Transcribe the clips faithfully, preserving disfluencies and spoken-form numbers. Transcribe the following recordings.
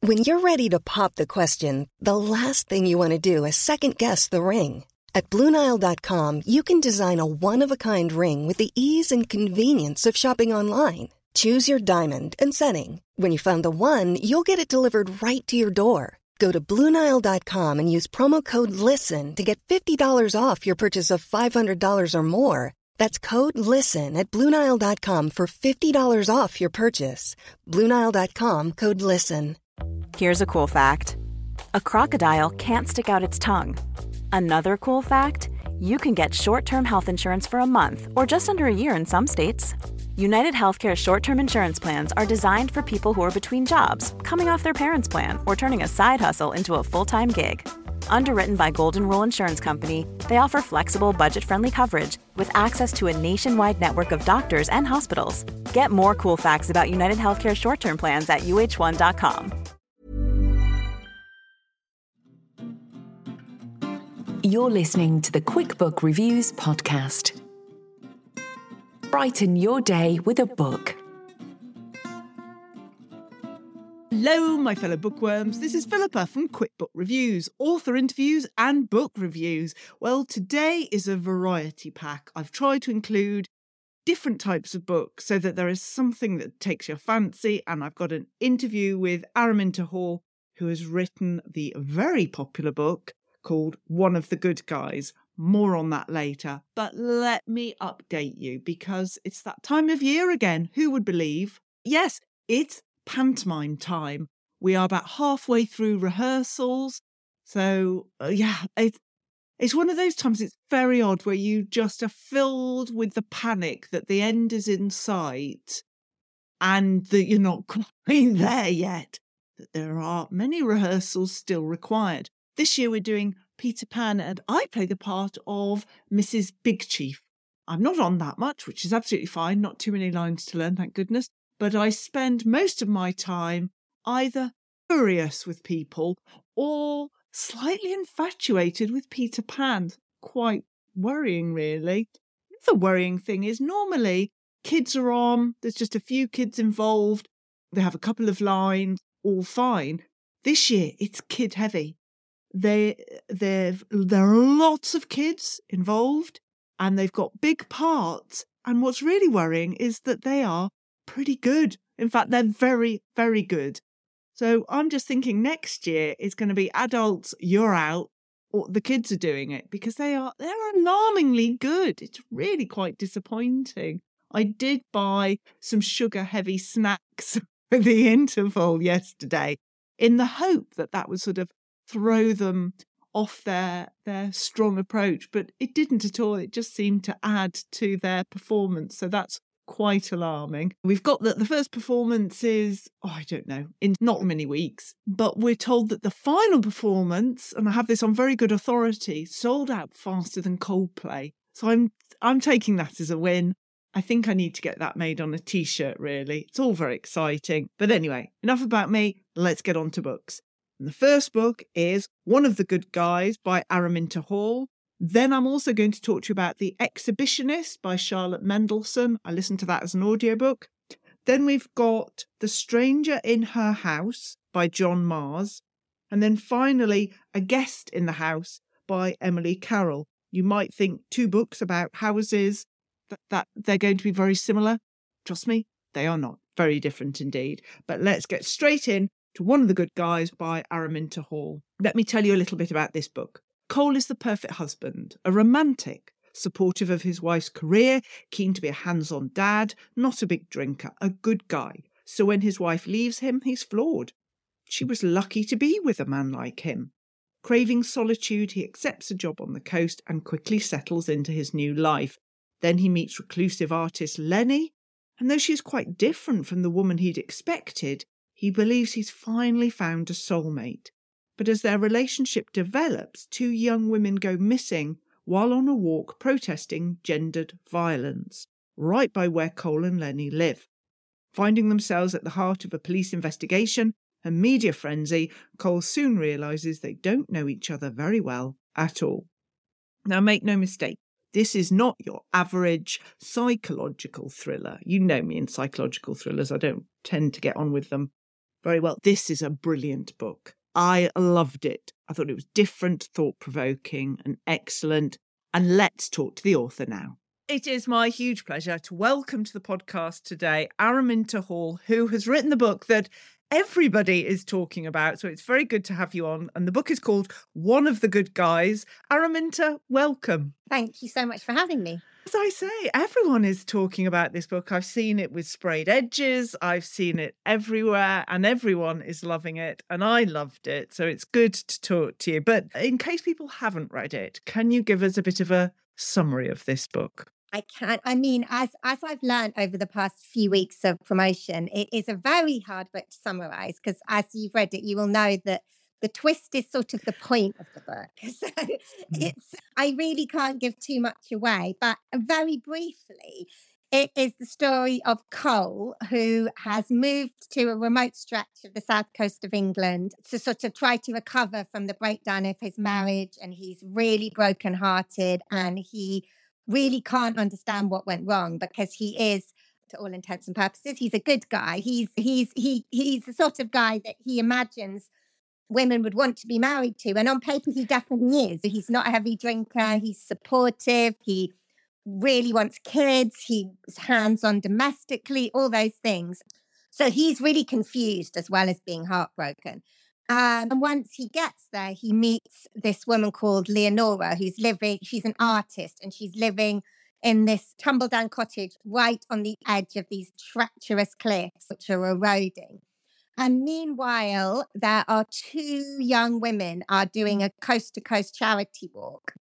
When you're ready to pop the question, the last thing you want to do is second-guess the ring. At Blue Nile dot com, you can design a one-of-a-kind ring with the ease and convenience of shopping online. Choose your diamond and setting. When you find the one, you'll get it delivered right to your door. Go to Blue Nile dot com and use promo code LISTEN to get fifty dollars off your purchase of five hundred dollars or more. That's code LISTEN at Blue Nile dot com for fifty dollars off your purchase. Blue Nile dot com, code LISTEN. Here's a cool fact. A crocodile can't stick out its tongue. Another cool fact, you can get short-term health insurance for a month or just under a year in some states. United Healthcare short-term insurance plans are designed for people who are between jobs, coming off their parents' plan, or turning a side hustle into a full-time gig. Underwritten by Golden Rule Insurance Company, they offer flexible, budget-friendly coverage with access to a nationwide network of doctors and hospitals. Get more cool facts about United Healthcare short-term plans at U H one dot com. You're listening to the QuickBook Reviews podcast. Brighten your day with a book. Hello, my fellow bookworms. This is Philippa from QuickBook Reviews, author interviews and book reviews. Well, today is a variety pack. I've tried to include different types of books so that there is something that takes your fancy, and I've got an interview with Araminta Hall, who has written the very popular book called One of the Good Guys. More on that later. But let me update you because it's that time of year again. Who would believe? Yes, it's pantomime time. We are about halfway through rehearsals. So, uh, yeah, it's, it's one of those times it's very odd where you just are filled with the panic that the end is in sight and that you're not quite there yet. That there are many rehearsals still required. This year we're doing Peter Pan and I play the part of Missus Big Chief. I'm not on that much, which is absolutely fine. Not too many lines to learn, thank goodness. But I spend most of my time either furious with people or slightly infatuated with Peter Pan. Quite worrying, really. The worrying thing is normally kids are on, there's just a few kids involved, they have a couple of lines, all fine. This year, it's kid heavy. They, they've, there are lots of kids involved and they've got big parts. And what's really worrying is that they are pretty good. In fact, they're very, very good. So I'm just thinking next year is going to be adults, you're out, or the kids are doing it because they are, they're alarmingly good. It's really quite disappointing. I did buy some sugar heavy snacks for the interval yesterday in the hope that that would sort of throw them off their their strong approach, but it didn't at all. It just seemed to add to their performance. So that's quite alarming. We've got that the first performance is, oh, I don't know, in not many weeks, but we're told that the final performance, and I have this on very good authority, sold out faster than Coldplay. So I'm I'm taking that as a win. I think I need to get that made on a t-shirt, really. It's all very exciting. But anyway, enough about me. Let's get on to books. And the first book is One of the Good Guys by Araminta Hall. Then I'm also going to talk to you about The Exhibitionist by Charlotte Mendelsohn. I listened to that as an audiobook. Then we've got The Stranger in Her House by John Mars. And then finally, A Guest in the House by Emily Carroll. You might think two books about houses, that, that they're going to be very similar. Trust me, they are not. Very different indeed. But let's get straight in to One of the Good Guys by Araminta Hall. Let me tell you a little bit about this book. Cole is the perfect husband, a romantic, supportive of his wife's career, keen to be a hands-on dad, not a big drinker, a good guy. So when his wife leaves him, he's flawed. She was lucky to be with a man like him. Craving solitude, he accepts a job on the coast and quickly settles into his new life. Then he meets reclusive artist Lenny, and though she's quite different from the woman he'd expected, he believes he's finally found a soulmate. But as their relationship develops, two young women go missing while on a walk protesting gendered violence, right by where Cole and Lenny live. Finding themselves at the heart of a police investigation and media frenzy, Cole soon realises they don't know each other very well at all. Now, make no mistake, this is not your average psychological thriller. You know me in psychological thrillers, I don't tend to get on with them Very well. This is a brilliant book. I loved it. I thought it was different, thought-provoking and excellent. And let's talk to the author now. It is my huge pleasure to welcome to the podcast today Araminta Hall, who has written the book that everybody is talking about. So it's very good to have you on. And the book is called One of the Good Guys. Araminta, welcome. Thank you so much for having me. As I say, everyone is talking about this book. I've seen it with sprayed edges. I've seen it everywhere and everyone is loving it. And I loved it. So it's good to talk to you. But in case people haven't read it, can you give us a bit of a summary of this book? I can. I mean, as as I've learned over the past few weeks of promotion, it is a very hard book to summarise because as you've read it, you will know that the twist is sort of the point of the book. So it's, I really can't give too much away, but very briefly, it is the story of Cole, who has moved to a remote stretch of the south coast of England to sort of try to recover from the breakdown of his marriage. And he's really brokenhearted and he really can't understand what went wrong because he is, to all intents and purposes, he's a good guy. He's, he's, he, he's the sort of guy that he imagines women would want to be married to. And on paper, he definitely is. He's not a heavy drinker. He's supportive. He really wants kids. He's hands-on domestically, all those things. So he's really confused as well as being heartbroken. Um, and once he gets there, he meets this woman called Leonora, who's living, she's an artist, and she's living in this tumble-down cottage right on the edge of these treacherous cliffs, which are eroding. And meanwhile, there are two young women are doing a coast-to-coast charity walk.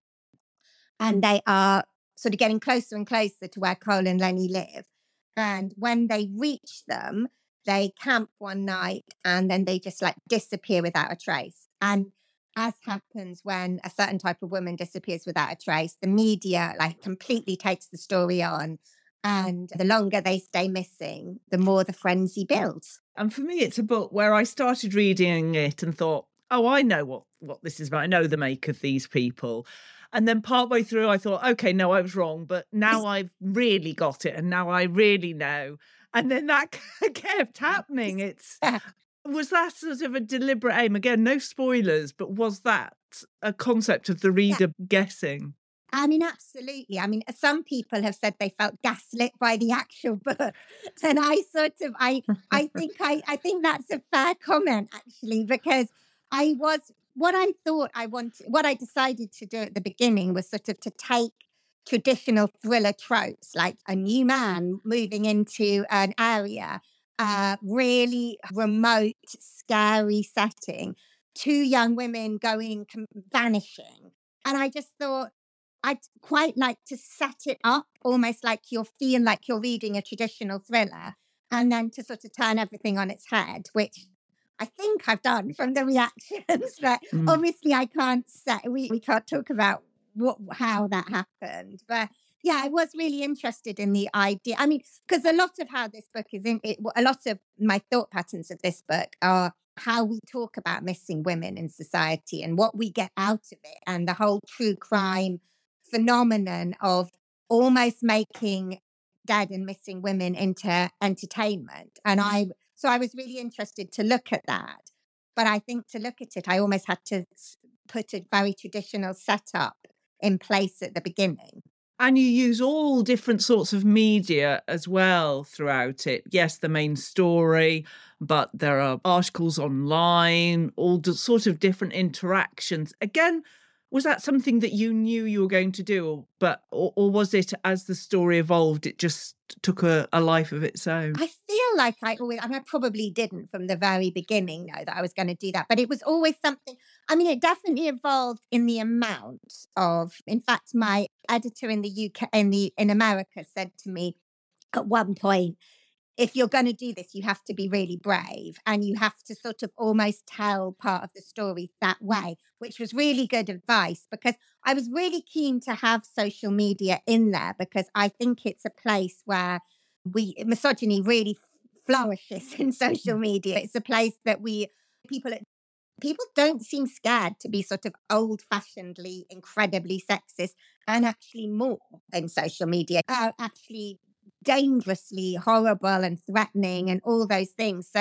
And they are sort of getting closer and closer to where Cole and Lenny live. And when they reach them, they camp one night and then they just like disappear without a trace. And as happens when a certain type of woman disappears without a trace, the media like completely takes the story on. And the longer they stay missing, the more the frenzy builds. And for me, it's a book where I started reading it and thought, oh, I know what, what this is about. I know the make of these people. And then partway through, I thought, okay, no, I was wrong. But now I've really got it. And now I really know. And then that kept happening. It's was that sort of a deliberate aim? Again, no spoilers, but was that a concept of the reader yeah. guessing? I mean, absolutely. I mean, some people have said they felt gaslit by the actual book. And I sort of, I I think I, I think that's a fair comment, actually, because I was, what I thought I wanted, what I decided to do at the beginning was sort of to take traditional thriller tropes, like a new man moving into an area, uh, really remote, scary setting, two young women going, vanishing. And I just thought, I'd quite like to set it up almost like you'll feel like you're reading a traditional thriller and then to sort of turn everything on its head, which I think I've done from the reactions. But mm. obviously I can't say, we, we can't talk about what how that happened. But yeah, I was really interested in the idea. I mean, because a lot of how this book is in it, a lot of my thought patterns of this book are how we talk about missing women in society and what we get out of it and the whole true crime phenomenon of almost making dead and missing women into entertainment. And I, so I was really interested to look at that. But I think to look at it, I almost had to put a very traditional setup in place at the beginning. And you use all different sorts of media as well throughout it. Yes, the main story, but there are articles online, all sort of different interactions. Again, was that something that you knew you were going to do, but or, or was it as the story evolved, it just took a, a life of its own? I feel like I always, I mean, I probably didn't from the very beginning know that I was going to do that, but it was always something. I mean, it definitely evolved in the amount of, in fact, my editor in the U K, in the in America said to me at one point, if you're going to do this, you have to be really brave and you have to sort of almost tell part of the story that way, which was really good advice because I was really keen to have social media in there because I think it's a place where we misogyny really flourishes in social media. It's a place that we people people don't seem scared to be sort of old-fashionedly, incredibly sexist and actually more in social media are actually dangerously horrible and threatening and all those things. So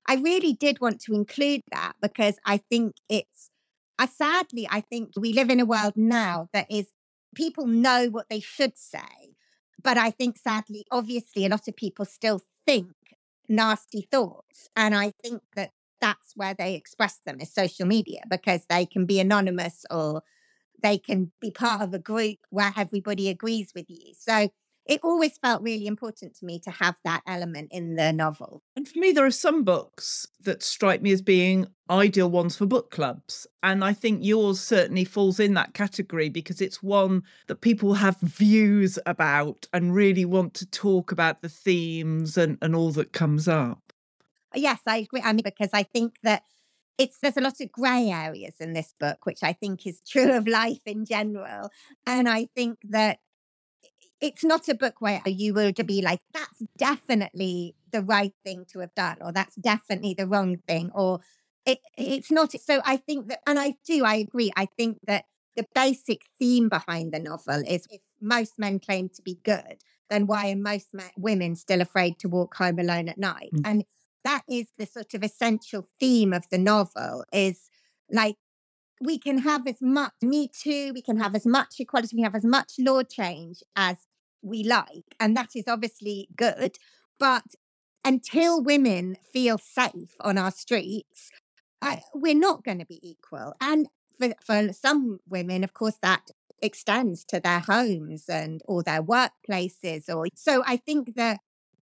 I really did want to include that because I think it's, I sadly, I think we live in a world now that is, people know what they should say. But I think sadly, obviously, a lot of people still think nasty thoughts. And I think that that's where they express them is social media, because they can be anonymous or they can be part of a group where everybody agrees with you. So it always felt really important to me to have that element in the novel. And for me, there are some books that strike me as being ideal ones for book clubs. And I think yours certainly falls in that category because it's one that people have views about and really want to talk about the themes and, and all that comes up. Yes, I agree. I mean, because I think that it's there's a lot of grey areas in this book, which I think is true of life in general. And I think that it's not a book where you will be like, that's definitely the right thing to have done, or that's definitely the wrong thing, or it, it's not. So I think that, and I do, I agree. I think that the basic theme behind the novel is if most men claim to be good, then why are most men, women still afraid to walk home alone at night? Mm. And that is the sort of essential theme of the novel is like, we can have as much Me Too, we can have as much equality, we have as much law change as we like. And that is obviously good. But until women feel safe on our streets, I, we're not going to be equal. And for, for some women, of course, that extends to their homes and or their workplaces. Or so I think that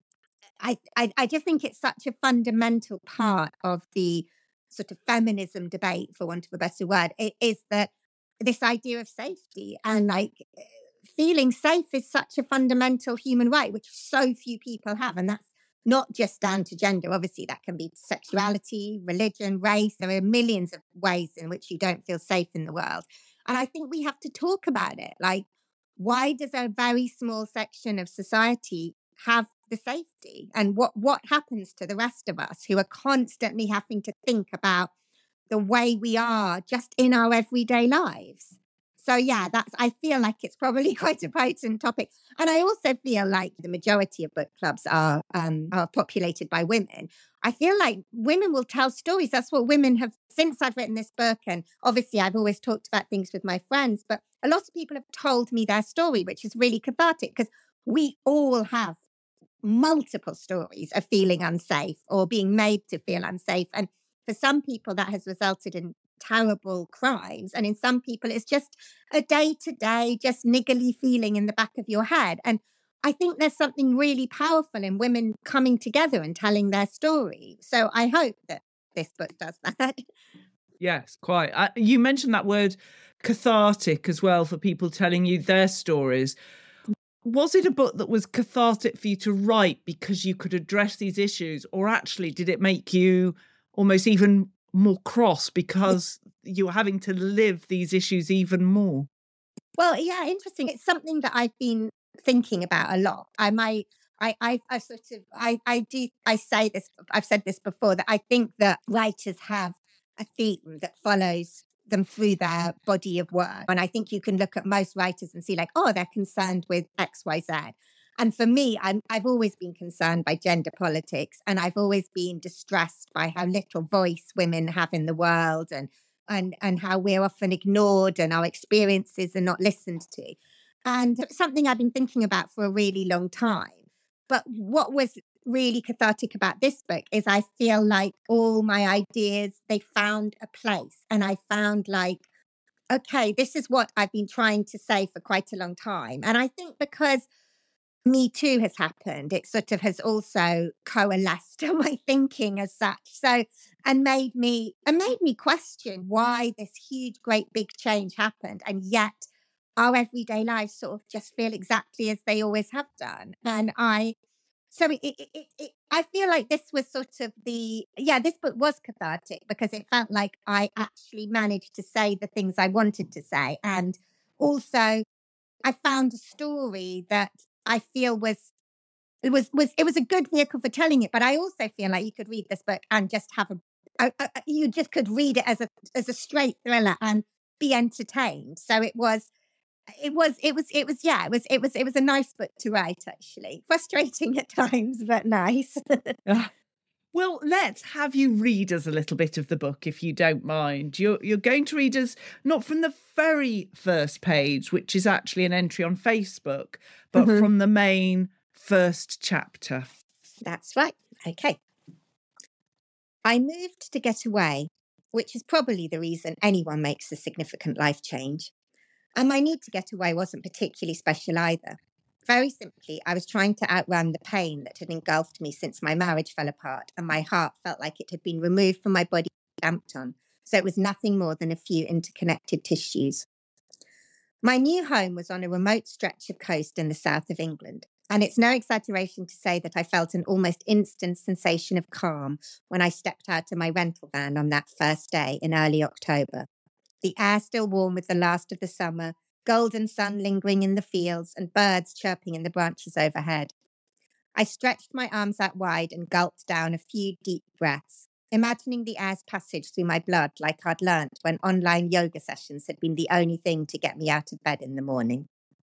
I, I, I just think it's such a fundamental part of the sort of feminism debate, for want of a better word, it is that this idea of safety and like feeling safe is such a fundamental human right, which so few people have. And that's not just down to gender. Obviously, that can be sexuality, religion, race. There are millions of ways in which you don't feel safe in the world. And I think we have to talk about it. Like, why does a very small section of society have the safety, and what what happens to the rest of us who are constantly having to think about the way we are just in our everyday lives? So yeah, that's I feel like it's probably quite a potent topic. And I also feel like the majority of book clubs are um, are populated by women. I feel like women will tell stories. That's what women have, since I've written this book. And obviously I've always talked about things with my friends, but a lot of people have told me their story, which is really cathartic because we all have multiple stories of feeling unsafe or being made to feel unsafe. And for some people, that has resulted in terrible crimes. And in some people, it's just a day-to-day, just niggly feeling in the back of your head. And I think there's something really powerful in women coming together and telling their story. So I hope that this book does that. Yes, quite. Uh, you mentioned that word cathartic as well for people telling you their stories. Was it a book that was cathartic for you to write because you could address these issues, or actually did it make you almost even more cross because you were having to live these issues even more? Well, yeah, interesting. It's something that I've been thinking about a lot. I might, I, I, I sort of, I, I do, I say this, I've said this before, that I think that writers have a theme that follows them through their body of work. And I think you can look at most writers and see like, oh, they're concerned with X, Y, Z. And for me, I'm, I've always been concerned by gender politics, and I've always been distressed by how little voice women have in the world, and and and how we're often ignored and our experiences are not listened to. And it's something I've been thinking about for a really long time. But what was really cathartic about this book is I feel like all my ideas, they found a place, and I found like, okay, this is what I've been trying to say for quite a long time. And I think because Me Too has happened, it sort of has also coalesced my thinking as such. So, and made me, and made me question why this huge, great, big change happened. And yet our everyday lives sort of just feel exactly as they always have done. And I, so it, it, it, it, I feel like this was sort of the, yeah, this book was cathartic because it felt like I actually managed to say the things I wanted to say. And also I found a story that I feel was, it was, was, it was a good vehicle for telling it. But I also feel like you could read this book and just have a, a, a you just could read it as a, as a straight thriller and be entertained. So it was, It was, it was, it was, yeah, it was, it was, it was a nice book to write, actually. Frustrating at times, but nice. Well, let's have you read us a little bit of the book, if you don't mind. You're you're going to read us not from the very first page, which is actually an entry on Facebook, but Mhm. from the main first chapter. That's right. Okay. I moved to get away, which is probably the reason anyone makes a significant life change. And my need to get away wasn't particularly special either. Very simply, I was trying to outrun the pain that had engulfed me since my marriage fell apart, and my heart felt like it had been removed from my body and stamped on. So it was nothing more than a few interconnected tissues. My new home was on a remote stretch of coast in the south of England, and it's no exaggeration to say that I felt an almost instant sensation of calm when I stepped out of my rental van on that first day in early October. The air still warm with the last of the summer, golden sun lingering in the fields, and birds chirping in the branches overhead. I stretched my arms out wide and gulped down a few deep breaths, imagining the air's passage through my blood like I'd learnt when online yoga sessions had been the only thing to get me out of bed in the morning.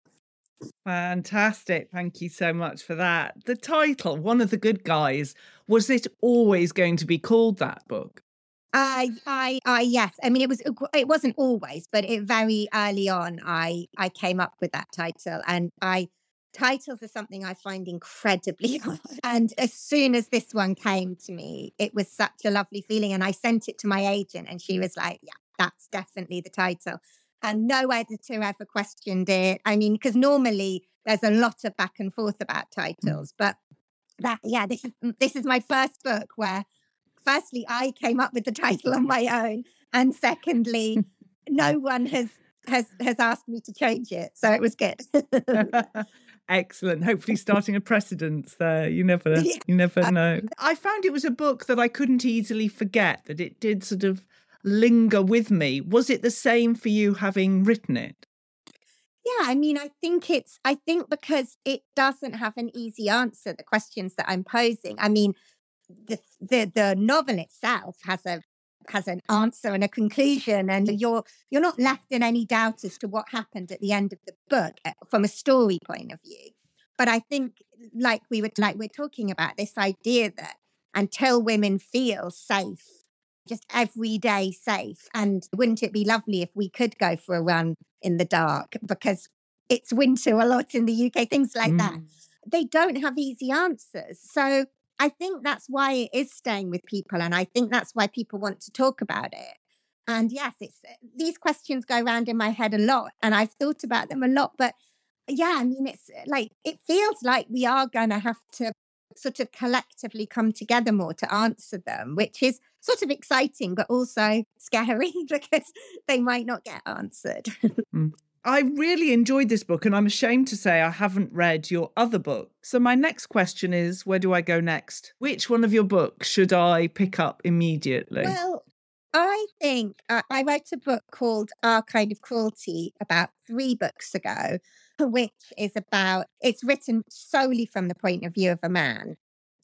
Fantastic. Thank you so much for that. The title, One of the Good Guys, was it always going to be called that book? I, I, I, yes. I mean, it was, it wasn't always, but it very early on, I, I came up with that title, and I, titles are something I find incredibly hard. And as soon as this one came to me, it was such a lovely feeling. And I sent it to my agent, and she was like, yeah, that's definitely the title. And no editor ever questioned it. I mean, because normally there's a lot of back and forth about titles, but that, yeah, this is, this is my first book where, firstly, I came up with the title on my own, and secondly, no one has has has asked me to change it, so it was good. Excellent. Hopefully, starting a precedence there. You never, you never know. I found it was a book that I couldn't easily forget. That it did sort of linger with me. Was it the same for you, having written it? Yeah, I mean, I think it's. I think because it doesn't have an easy answer. The questions that I'm posing. I mean. The, the the novel itself has a has an answer and a conclusion, and you're you're not left in any doubt as to what happened at the end of the book from a story point of view. But I think, like we were like we're talking about, this idea that until women feel safe, just every day safe, and wouldn't it be lovely if we could go for a run in the dark because it's winter a lot in the U K, things like mm. that. They don't have easy answers, so. I think that's why it is staying with people, and I think that's why people want to talk about it. And yes, it's these questions go around in my head a lot, and I've thought about them a lot. But yeah, I mean, it's like it feels like we are going to have to sort of collectively come together more to answer them, which is sort of exciting, but also scary because they might not get answered. mm. I really enjoyed this book, and I'm ashamed to say I haven't read your other book. So my next question is, where do I go next? Which one of your books should I pick up immediately? Well, I think uh, I wrote a book called Our Kind of Cruelty about three books ago, which is about, it's written solely from the point of view of a man.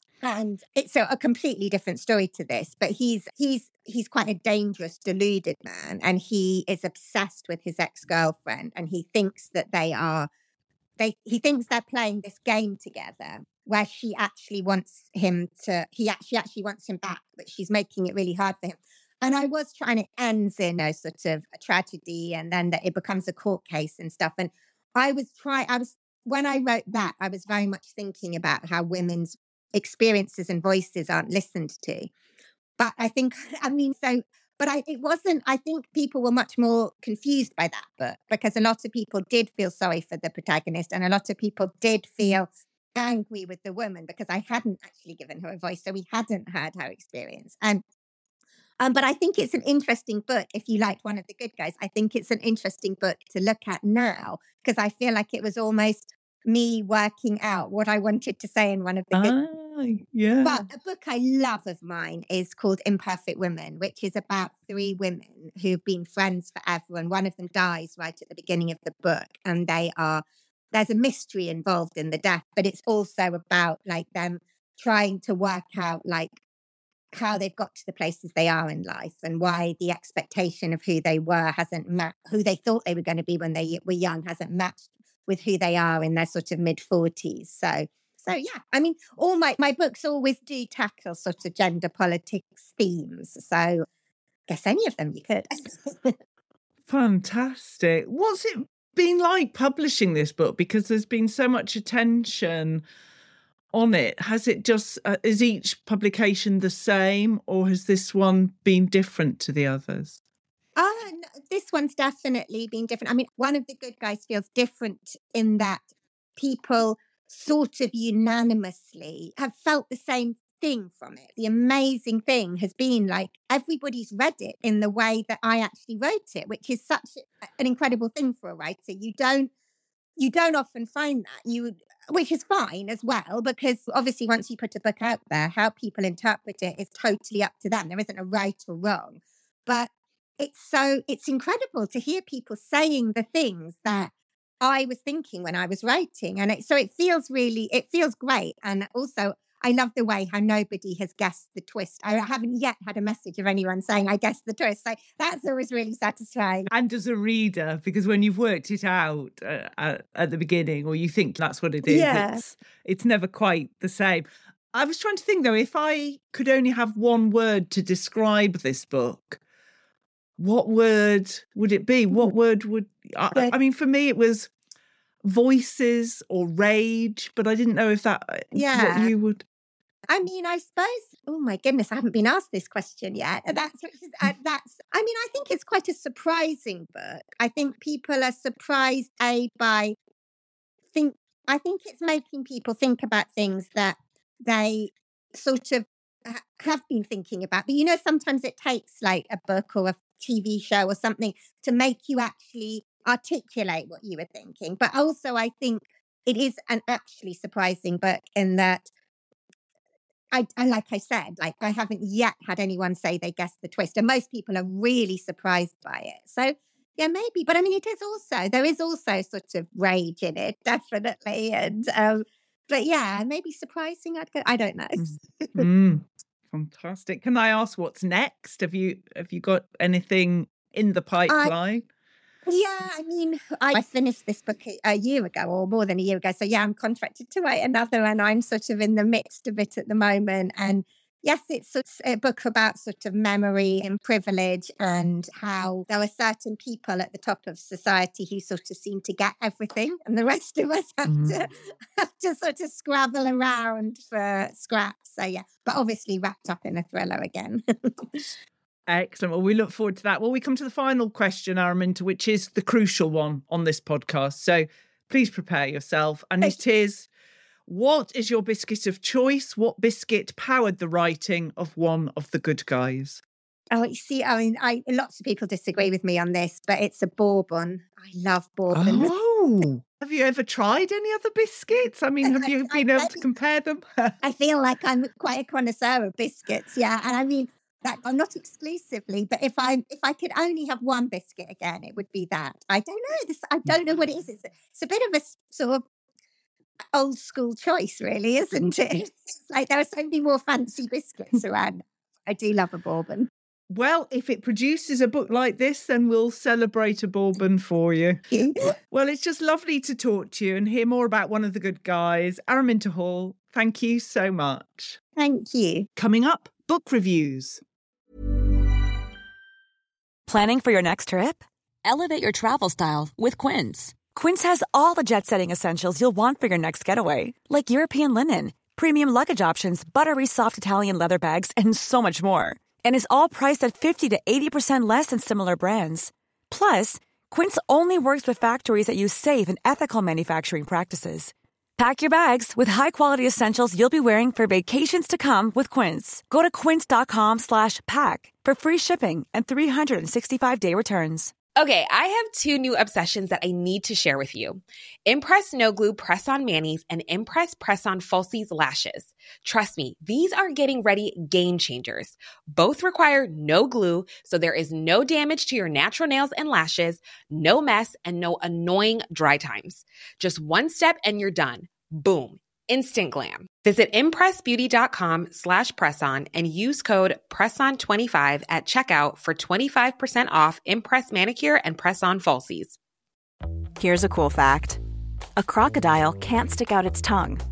And it's a, a completely different story to this, but he's he's he's quite a dangerous, deluded man, and he is obsessed with his ex-girlfriend, and he thinks that they are they he thinks they're playing this game together where she actually wants him to he actually actually wants him back, but she's making it really hard for him. And I was trying, it ends in a sort of a tragedy, and then that it becomes a court case and stuff. And I was trying I was when I wrote that, I was very much thinking about how women's experiences and voices aren't listened to. But I think, I mean, so, but I, it wasn't, I think people were much more confused by that book because a lot of people did feel sorry for the protagonist, and a lot of people did feel angry with the woman because I hadn't actually given her a voice. So we hadn't heard her experience. And, um, but I think it's an interesting book. If you liked One of the Good Guys, I think it's an interesting book to look at now because I feel like it was almost me working out what I wanted to say in One of the Good ah, yeah. But a book I love of mine is called Imperfect Women, which is about three women who've been friends forever, and one of them dies right at the beginning of the book, and they are there's a mystery involved in the death, but it's also about like them trying to work out like how they've got to the places they are in life, and why the expectation of who they were hasn't matched, who they thought they were going to be when they were young hasn't matched with who they are in their sort of mid forties. So So, yeah, I mean, all my, my books always do tackle sort of gender politics themes. So I guess any of them you could. Fantastic. What's it been like publishing this book? Because there's been so much attention on it. Has it just, uh, is each publication the same, or has this one been different to the others? Uh, no, this one's definitely been different. I mean, One of the Good Guys feels different in that people sort of unanimously have felt the same thing from it. The amazing thing has been like everybody's read it in the way that I actually wrote it, which is such an incredible thing for a writer. You don't you don't often find that. You which is fine as well, because obviously once you put a book out there, how people interpret it is totally up to them. There isn't a right or wrong. But it's so it's incredible to hear people saying the things that I was thinking when I was writing. And it, so it feels really, it feels great. And also, I love the way how nobody has guessed the twist. I haven't yet had a message of anyone saying, I guessed the twist. So that's always really satisfying. And as a reader, because when you've worked it out uh, at, at the beginning, or you think that's what it is, Yeah. it's, it's never quite the same. I was trying to think, though, if I could only have one word to describe this book, what word would it be? What word would... I, I mean, for me, it was voices or rage, but I didn't know if that... Yeah. What you would... I mean, I suppose, oh my goodness, I haven't been asked this question yet. That's, uh, that's, I mean, I think it's quite a surprising book. I think people are surprised, A, by, think, I think it's making people think about things that they sort of have been thinking about. But, you know, sometimes it takes like a book or a T V show or something to make you actually articulate what you were thinking. But also, I think it is an actually surprising book in that I, I, like I said, like I haven't yet had anyone say they guessed the twist, and most people are really surprised by it. So yeah, maybe, but I mean, it is also there is also sort of rage in it, definitely, and um, but yeah, maybe surprising. I'd go. I don't know. mm, fantastic. Can I ask what's next? Have you have you got anything in the pipeline? I, Yeah, I mean, I finished this book a year ago or more than a year ago. So yeah, I'm contracted to write another, and I'm sort of in the midst of it at the moment. And yes, it's a book about sort of memory and privilege and how there are certain people at the top of society who sort of seem to get everything, and the rest of us have, mm-hmm. to, have to sort of scrabble around for scraps. So yeah, but obviously wrapped up in a thriller again. Excellent. Well, we look forward to that. Well, we come to the final question, Araminta, which is the crucial one on this podcast. So please prepare yourself. And it is, what is your biscuit of choice? What biscuit powered the writing of One of the Good Guys? Oh, you see, I mean, I, lots of people disagree with me on this, but it's a bourbon. I love bourbon. Oh, have you ever tried any other biscuits? I mean, have you I, been I, able I, to compare them? I feel like I'm quite a connoisseur of biscuits, yeah. And I mean, that I'm not exclusively, but if I if I could only have one biscuit again, it would be that. I don't know this. I don't know what it is. It's a, it's a bit of a sort of old school choice, really, isn't it? It's like there are so many more fancy biscuits around. I do love a bourbon. Well, if it produces a book like this, then we'll celebrate a bourbon for you. Well, it's just lovely to talk to you and hear more about One of the Good Guys. Araminta Hall, thank you so much. Thank you. Coming up, book reviews. Planning for your next trip? Elevate your travel style with Quince. Quince has all the jet-setting essentials you'll want for your next getaway, like European linen, premium luggage options, buttery soft Italian leather bags, and so much more. And is all priced at fifty to eighty percent less than similar brands. Plus, Quince only works with factories that use safe and ethical manufacturing practices. Pack your bags with high-quality essentials you'll be wearing for vacations to come with Quince. Go to quince.com slash pack for free shipping and three sixty-five day returns. Okay, I have two new obsessions that I need to share with you. Impress No Glue Press-On Manis and Impress Press-On Falsies Lashes. Trust me, these are getting ready game changers. Both require no glue, so there is no damage to your natural nails and lashes, no mess, and no annoying dry times. Just one step and you're done. Boom. Instant glam. Visit impressbeauty.com slash presson and use code presson twenty-five at checkout for twenty-five percent off Impress Manicure and Press-On Falsies. Here's a cool fact. A crocodile can't stick out its tongue.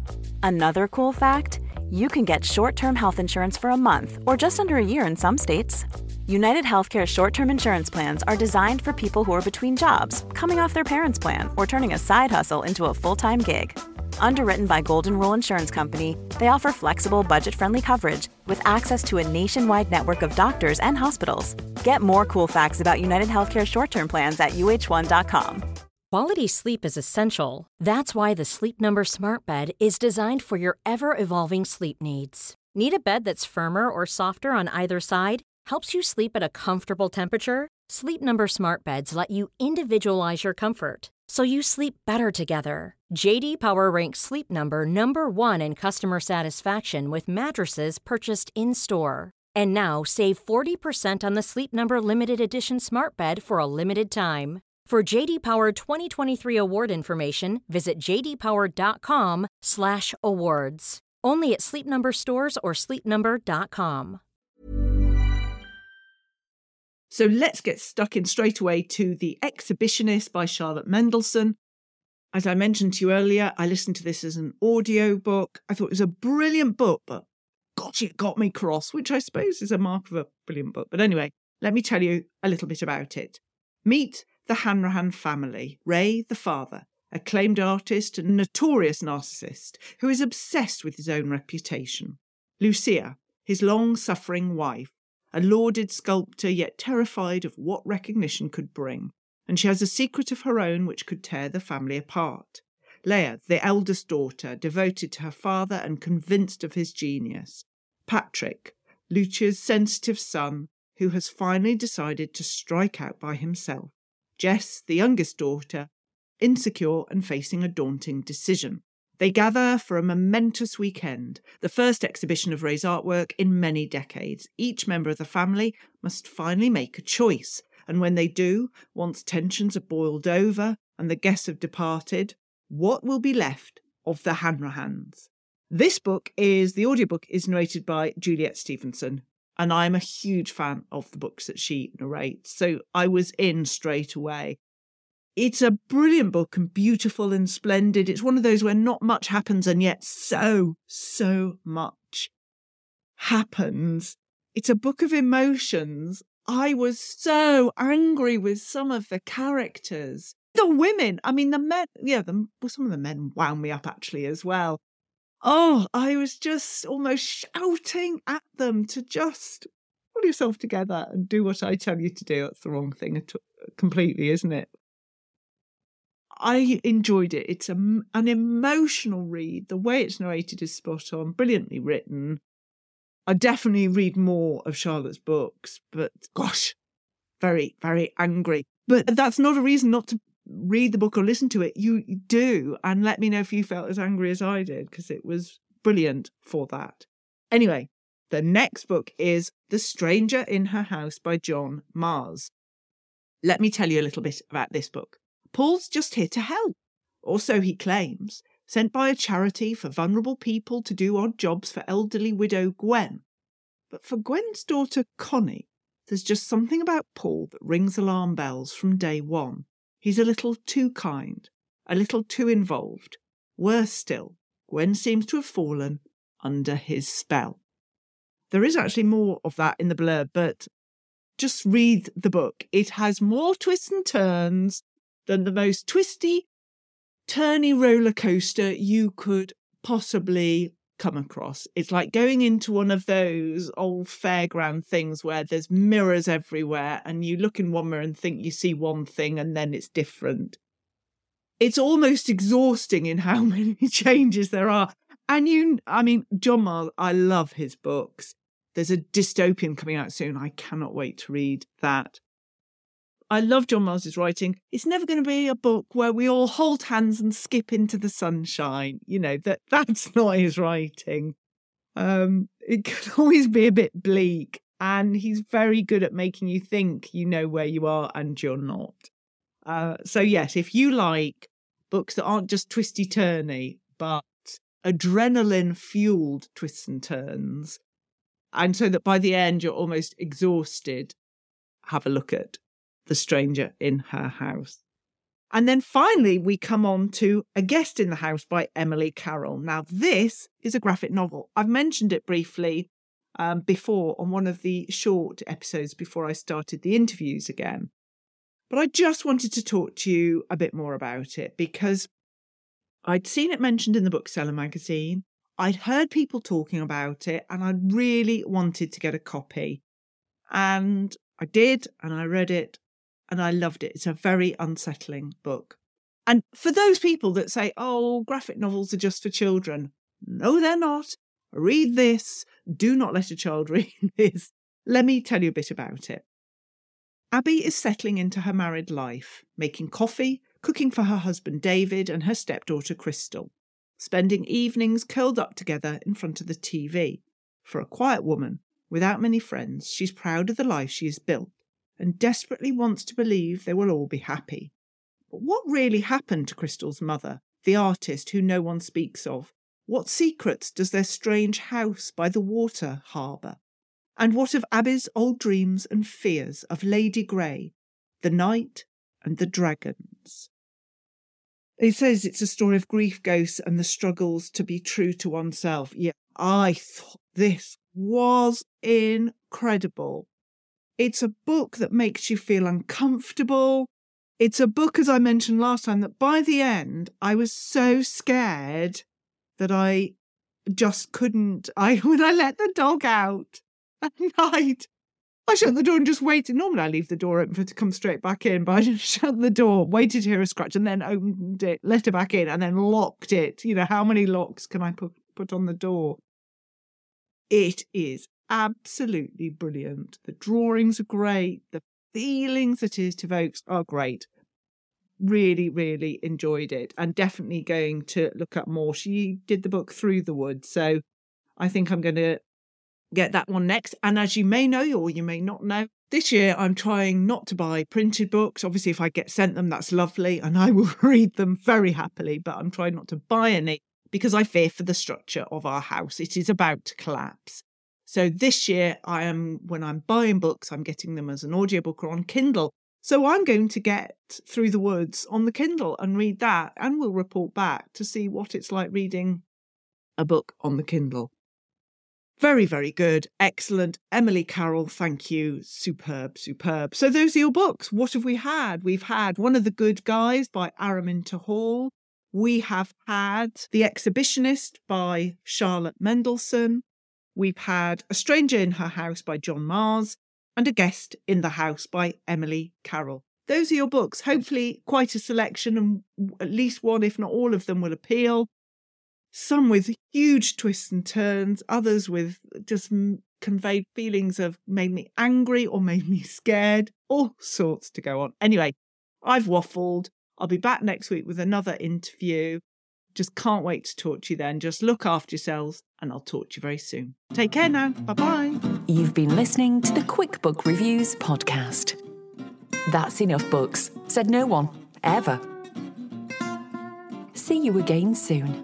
Another cool fact, you can get short-term health insurance for a month or just under a year in some states. United Healthcare short-term insurance plans are designed for people who are between jobs, coming off their parents' plan, or turning a side hustle into a full-time gig. Underwritten by Golden Rule Insurance Company, they offer flexible, budget-friendly coverage with access to a nationwide network of doctors and hospitals. Get more cool facts about United Healthcare short-term plans at U H one dot com. Quality sleep is essential. That's why the Sleep Number Smart Bed is designed for your ever-evolving sleep needs. Need a bed that's firmer or softer on either side? Helps you sleep at a comfortable temperature? Sleep Number Smart Beds let you individualize your comfort, so you sleep better together. J D Power ranks Sleep Number number one in customer satisfaction with mattresses purchased in-store. And now save forty percent on the Sleep Number Limited Edition Smart Bed for a limited time. For J D Power twenty twenty-three award information, visit j d power dot com slash awards. Only at Sleep Number stores or sleep number dot com. So let's get stuck in straight away to The Exhibitionist by Charlotte Mendelsohn. As I mentioned to you earlier, I listened to this as an audio book. I thought it was a brilliant book, but gosh, it got me cross, which I suppose is a mark of a brilliant book. But anyway, let me tell you a little bit about it. Meet the Hanrahan family. Ray, the father, acclaimed artist and notorious narcissist who is obsessed with his own reputation. Lucia, his long-suffering wife, a lauded sculptor yet terrified of what recognition could bring, and she has a secret of her own which could tear the family apart. Leia, the eldest daughter, devoted to her father and convinced of his genius. Patrick, Lucia's sensitive son, who has finally decided to strike out by himself. Jess, the youngest daughter, insecure and facing a daunting decision. They gather for a momentous weekend, the first exhibition of Ray's artwork in many decades. Each member of the family must finally make a choice, and when they do, once tensions are boiled over and the guests have departed, what will be left of the Hanrahans? This book is, the audiobook is narrated by Juliet Stevenson, and I'm a huge fan of the books that she narrates, so I was in straight away. It's a brilliant book and beautiful and splendid. It's one of those where not much happens and yet so, so much happens. It's a book of emotions. I was so angry with some of the characters. The women, I mean, the men, yeah, the, well, some of the men wound me up actually as well. Oh, I was just almost shouting at them to just pull yourself together and do what I tell you to do. That's the wrong thing completely, isn't it? I enjoyed it. It's a, an emotional read. The way it's narrated is spot on, brilliantly written. I definitely read more of Charlotte's books, but gosh, very, very angry. But that's not a reason not to read the book or listen to it. You do, and let me know if you felt as angry as I did, because it was brilliant for that. Anyway, the next book is The Stranger in Her House by John Marrs. Let me tell you a little bit about this book. Paul's just here to help, or so he claims, sent by a charity for vulnerable people to do odd jobs for elderly widow Gwen. But for Gwen's daughter Connie, there's just something about Paul that rings alarm bells from day one. He's a little too kind, a little too involved. Worse still, Gwen seems to have fallen under his spell. There is actually more of that in the blurb, but just read the book. It has more twists and turns than the most twisty, turny roller coaster you could possibly come across. It's like going into one of those old fairground things where there's mirrors everywhere and you look in one mirror and think you see one thing and then it's different. It's almost exhausting in how many changes there are. And you, I mean, John Marrs, I love his books. There's a dystopian coming out soon. I cannot wait to read that. I love John Marrs' writing. It's never going to be a book where we all hold hands and skip into the sunshine. You know, that that's not his writing. Um, it could always be a bit bleak. And he's very good at making you think you know where you are and you're not. Uh, so, yes, if you like books that aren't just twisty-turny, but adrenaline-fueled twists and turns, and so that by the end you're almost exhausted, have a look at The Stranger in Her House. And then finally, we come on to A Guest in the House by Emily Carroll. Now, this is a graphic novel. I've mentioned it briefly um, before on one of the short episodes before I started the interviews again. But I just wanted to talk to you a bit more about it because I'd seen it mentioned in the Bookseller magazine. I'd heard people talking about it and I really wanted to get a copy. And I did, and I read it, and I loved it. It's a very unsettling book. And for those people that say, oh, graphic novels are just for children. No, they're not. Read this. Do not let a child read this. Let me tell you a bit about it. Abby is settling into her married life, making coffee, cooking for her husband David and her stepdaughter Crystal, spending evenings curled up together in front of the T V. For a quiet woman, without many friends, she's proud of the life she has built and desperately wants to believe they will all be happy. But what really happened to Crystal's mother, the artist who no one speaks of? What secrets does their strange house by the water harbour? And what of Abby's old dreams and fears of Lady Grey, the night and the dragons? It says it's a story of grief, ghosts and the struggles to be true to oneself. Yeah, I thought this was incredible. It's a book that makes you feel uncomfortable. It's a book, as I mentioned last time, that by the end, I was so scared that I just couldn't. I when I let the dog out at night, I shut the door and just waited. Normally I leave the door open for it to come straight back in, but I just shut the door, waited to hear a scratch and then opened it, let her back in and then locked it. You know, how many locks can I put, put on the door? It is absolutely brilliant. The drawings are great. The feelings that it evokes are great. Really, really enjoyed it and definitely going to look up more. She did the book Through the Woods, so I think I'm going to get that one next. And as you may know, or you may not know, this year I'm trying not to buy printed books. Obviously, if I get sent them, that's lovely and I will read them very happily, but I'm trying not to buy any because I fear for the structure of our house. It is about to collapse. So this year, I am when I'm buying books, I'm getting them as an audiobook or on Kindle. So I'm going to get Through the Woods on the Kindle and read that, and we'll report back to see what it's like reading a book on the Kindle. Very, very good. Excellent. Emily Carroll, thank you. Superb, superb. So those are your books. What have we had? We've had One of the Good Guys by Araminta Hall. We have had The Exhibitionist by Charlotte Mendelsohn. We've had A Stranger in Her House by John Mars and A Guest in the House by Emily Carroll. Those are your books. Hopefully quite a selection, and at least one, if not all of them, will appeal. Some with huge twists and turns, others with just conveyed feelings of made me angry or made me scared, all sorts to go on. Anyway, I've waffled. I'll be back next week with another interview. Just can't wait to talk to you then. Just look after yourselves and I'll talk to you very soon. Take care now. Bye-bye. You've been listening to the Quick Book Reviews podcast. That's enough books, said no one, ever. See you again soon.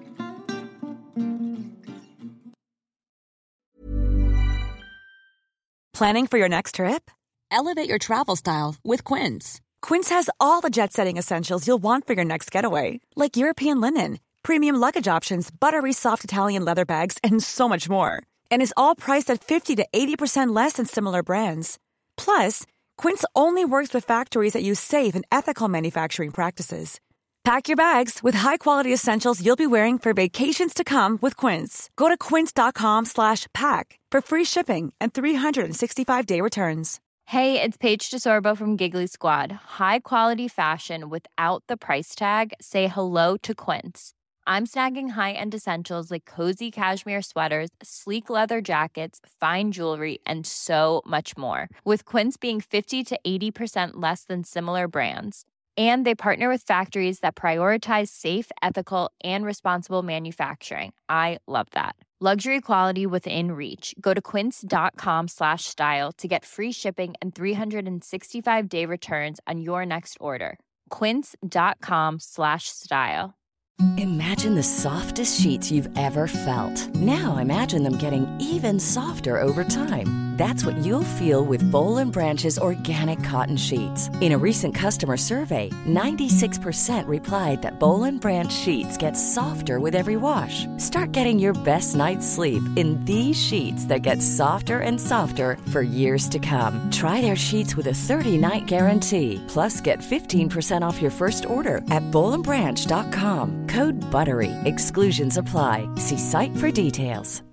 Planning for your next trip? Elevate your travel style with Quince. Quince has all the jet-setting essentials you'll want for your next getaway, like European linen, premium luggage options, buttery soft Italian leather bags, and so much more. And is all priced at fifty to eighty percent less than similar brands. Plus, Quince only works with factories that use safe and ethical manufacturing practices. Pack your bags with high-quality essentials you'll be wearing for vacations to come with Quince. Go to quince.com slash pack for free shipping and three sixty-five day returns. Hey, it's Paige DeSorbo from Giggly Squad. High quality fashion without the price tag. Say hello to Quince. I'm snagging high-end essentials like cozy cashmere sweaters, sleek leather jackets, fine jewelry, and so much more. With Quince being fifty to eighty percent less than similar brands. And they partner with factories that prioritize safe, ethical, and responsible manufacturing. I love that. Luxury quality within reach. Go to quince.com slash style to get free shipping and three sixty-five day returns on your next order. Quince.com slash style. Imagine the softest sheets you've ever felt. Now imagine them getting even softer over time. That's what you'll feel with Boll and Branch's organic cotton sheets. In a recent customer survey, ninety-six percent replied that Boll and Branch sheets get softer with every wash. Start getting your best night's sleep in these sheets that get softer and softer for years to come. Try their sheets with a thirty-night guarantee. Plus, get fifteen percent off your first order at boll and branch dot com. Code BUTTERY. Exclusions apply. See site for details.